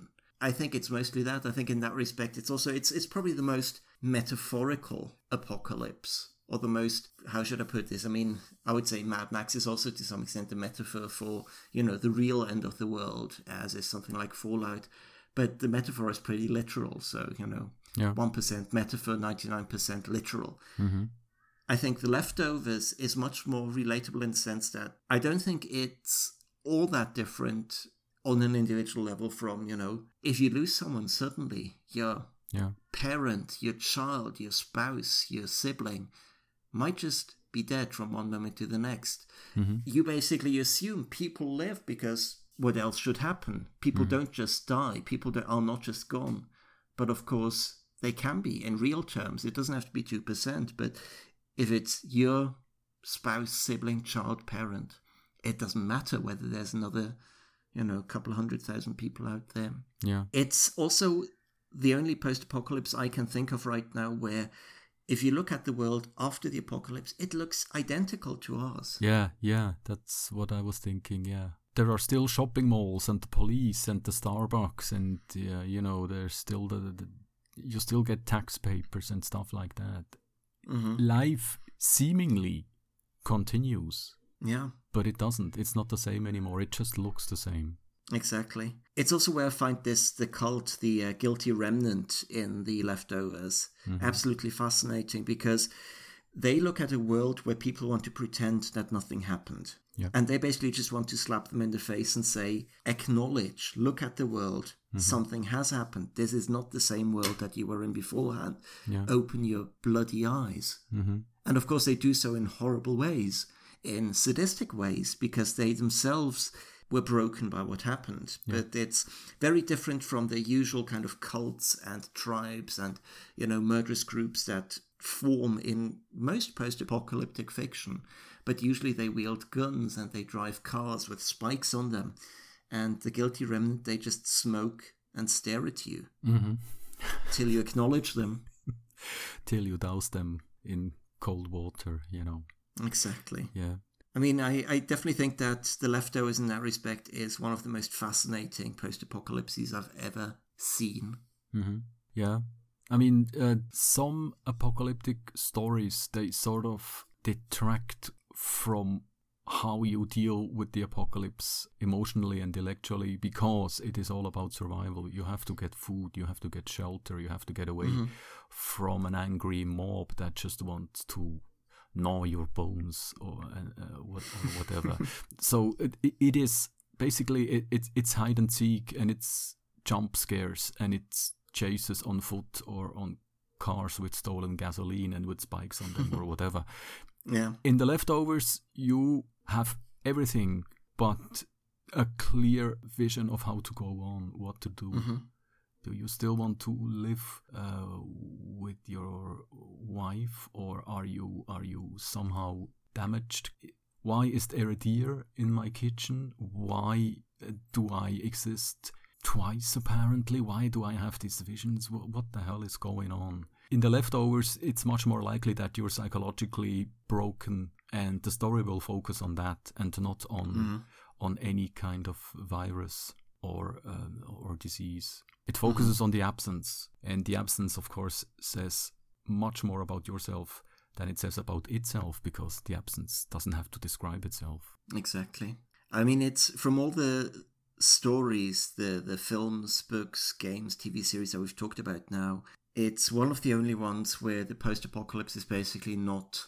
I think it's mostly that. I think in that respect, it's also, it's it's probably the most metaphorical apocalypse, or the most, how should I put this? I mean, I would say Mad Max is also to some extent a metaphor for, you know, the real end of the world, as is something like Fallout. But the metaphor is pretty literal. So, you know, yeah. one percent metaphor, ninety-nine percent literal. Mm-hmm. I think The Leftovers is much more relatable in the sense that I don't think it's all that different on an individual level from, you know, if you lose someone suddenly, your yeah. parent, your child, your spouse, your sibling might just be dead from one moment to the next. Mm-hmm. You basically assume people live because what else should happen? People mm-hmm. don't just die. People don't, are not just gone. But of course, they can be in real terms. It doesn't have to be two percent. But if it's your spouse, sibling, child, parent, it doesn't matter whether there's another, you know, couple of hundred thousand people out there. Yeah. It's also the only post-apocalypse I can think of right now where if you look at the world after the apocalypse, it looks identical to ours. Yeah, yeah, that's what I was thinking, yeah. There are still shopping malls and the police and the Starbucks and, uh, you know, there's still the, the... You still get tax papers and stuff like that. Mm-hmm. Life seemingly continues. Yeah. But it doesn't. It's not the same anymore. It just looks the same. Exactly. It's also where I find this, the cult, the uh, guilty remnant in The Leftovers, mm-hmm. absolutely fascinating, because they look at a world where people want to pretend that nothing happened. Yeah. And they basically just want to slap them in the face and say, acknowledge, look at the world, mm-hmm. something has happened. This is not the same world that you were in beforehand. Yeah. Open your bloody eyes. Mm-hmm. And of course they do so in horrible ways, in sadistic ways, because they themselves were broken by what happened. Yeah. But it's very different from the usual kind of cults and tribes and, you know, murderous groups that form in most post-apocalyptic fiction. But usually they wield guns and they drive cars with spikes on them. And the guilty remnant, they just smoke and stare at you mm-hmm. till you acknowledge them. Till you douse them in cold water, you know. Exactly. Yeah. I mean, I, I definitely think that The Leftovers in that respect is one of the most fascinating post-apocalypses I've ever seen. Mm-hmm. Yeah. I mean, uh, some apocalyptic stories, they sort of detract from how you deal with the apocalypse emotionally and intellectually, because it is all about survival. You have to get food, you have to get shelter, you have to get away mm-hmm. from an angry mob that just wants to gnaw your bones or, uh, what, or whatever. So it, it is basically it, it, it's hide and seek, and it's jump scares, and it's chases on foot or on cars with stolen gasoline and with spikes on them or whatever. Yeah. In The Leftovers, you have everything but a clear vision of how to go on, what to do. Mm-hmm. Do you still want to live uh, with your wife, or are you are you somehow damaged? Why is there a deer in my kitchen? Why do I exist twice apparently? Why do I have these visions? What the hell is going on? In The Leftovers, it's much more likely that you're psychologically broken, and the story will focus on that and not on mm-hmm. on any kind of virus or uh, or disease. It focuses mm-hmm. on the absence, and the absence, of course, says much more about yourself than it says about itself, because the absence doesn't have to describe itself. Exactly. I mean, it's from all the stories, the, the films, books, games, T V series that we've talked about now, it's one of the only ones where the post-apocalypse is basically not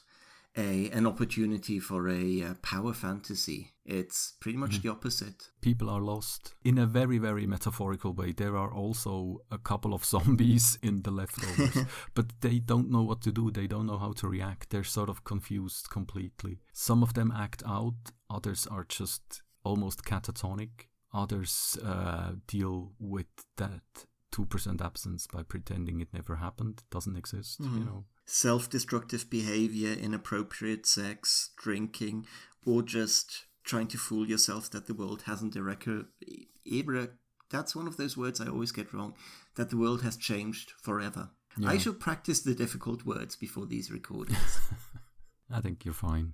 a an opportunity for a uh, power fantasy. It's pretty much mm-hmm. the opposite. People are lost in a very, very metaphorical way. There are also a couple of zombies in The Leftovers, but they don't know what to do. They don't know how to react. They're sort of confused completely. Some of them act out. Others are just almost catatonic. Others uh, deal with that two percent absence by pretending it never happened, doesn't exist, mm-hmm. you know. Self-destructive behavior, inappropriate sex, drinking, or just trying to fool yourself that the world hasn't ever... That's one of those words I always get wrong, that the world has changed forever. Yeah. I should practice the difficult words before these recordings. I think you're fine.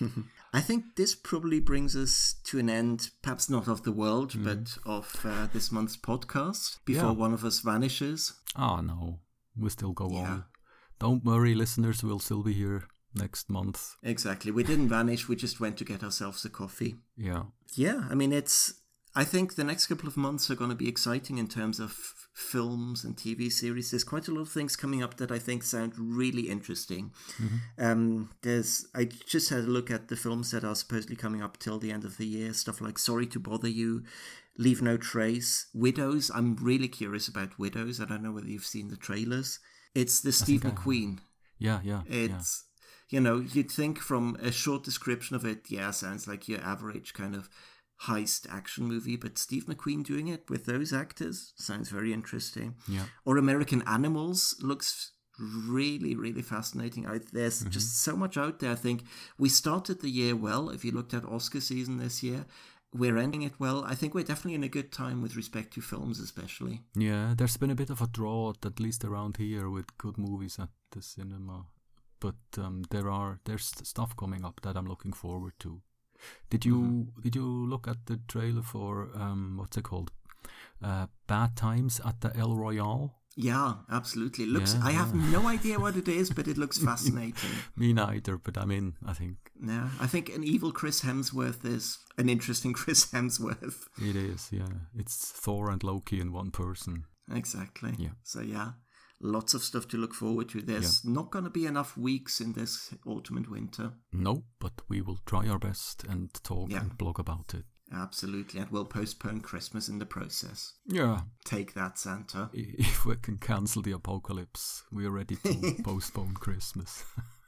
I think this probably brings us to an end, perhaps not of the world, mm. but of uh, this month's podcast, before yeah. one of us vanishes. Ah, no. We'll still go yeah. on. Don't worry, listeners, we'll still be here next month. Exactly. We didn't vanish, we just went to get ourselves a coffee. Yeah. Yeah, I mean, it's... I think the next couple of months are going to be exciting in terms of f- films and T V series. There's quite a lot of things coming up that I think sound really interesting. Mm-hmm. Um, there's I just had a look at the films that are supposedly coming up till the end of the year. Stuff like Sorry to Bother You, Leave No Trace, Widows. I'm really curious about Widows. I don't know whether you've seen the trailers. It's the Steve McQueen. Yeah, yeah. It's, yeah. you know, you'd think from a short description of it, yeah, sounds like your average kind of heist action movie, but Steve McQueen doing it with those actors sounds very interesting. Yeah. Or American Animals looks really, really fascinating. I, there's mm-hmm. just so much out there. I think we started the year well. If you looked at Oscar season this year, we're ending it well. I think we're definitely in a good time with respect to films, especially. Yeah, there's been a bit of a drought, at least around here, with good movies at the cinema. But um, there are there's stuff coming up that I'm looking forward to. Did you mm-hmm. did you look at the trailer for um what's it called, uh, Bad Times at the El Royale? Yeah, absolutely. It looks. Yeah, I yeah. have no idea what it is, but it looks fascinating. Me neither, but I'm in. I think. Yeah, I think an evil Chris Hemsworth is an interesting Chris Hemsworth. It is. Yeah, it's Thor and Loki in one person. Exactly. Yeah. So yeah. Lots of stuff to look forward to. There's yeah. not going to be enough weeks in this autumn and winter. No, but we will try our best and talk yeah. and blog about it. Absolutely, and we'll postpone Christmas in the process. Yeah. Take that, Santa. If we can cancel the apocalypse, we're ready to postpone Christmas.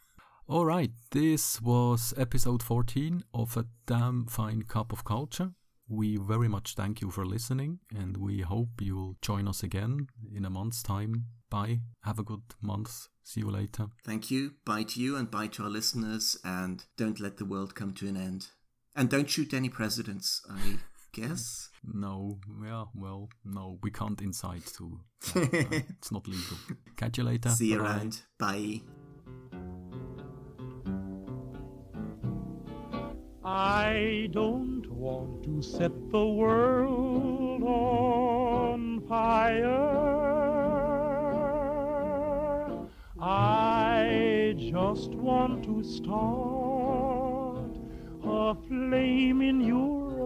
All right, this was episode fourteen of A Damn Fine Cup of Culture. We very much thank you for listening, and we hope you'll join us again in a month's time. Bye. Have a good month. See you later. Thank you. Bye to you and bye to our listeners. And don't let the world come to an end. And don't shoot any presidents, I guess. No. Yeah, well, no. We can't incite to. Uh, uh, it's not legal. Catch you later. See you Bye. around. Bye. I don't want to set the world on fire. I just want to start a flame in your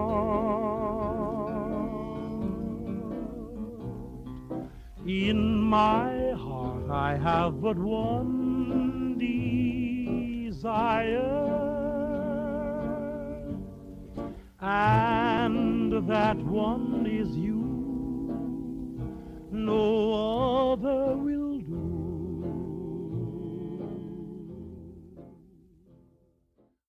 heart. In my heart I have but one desire, and that one is you. No other will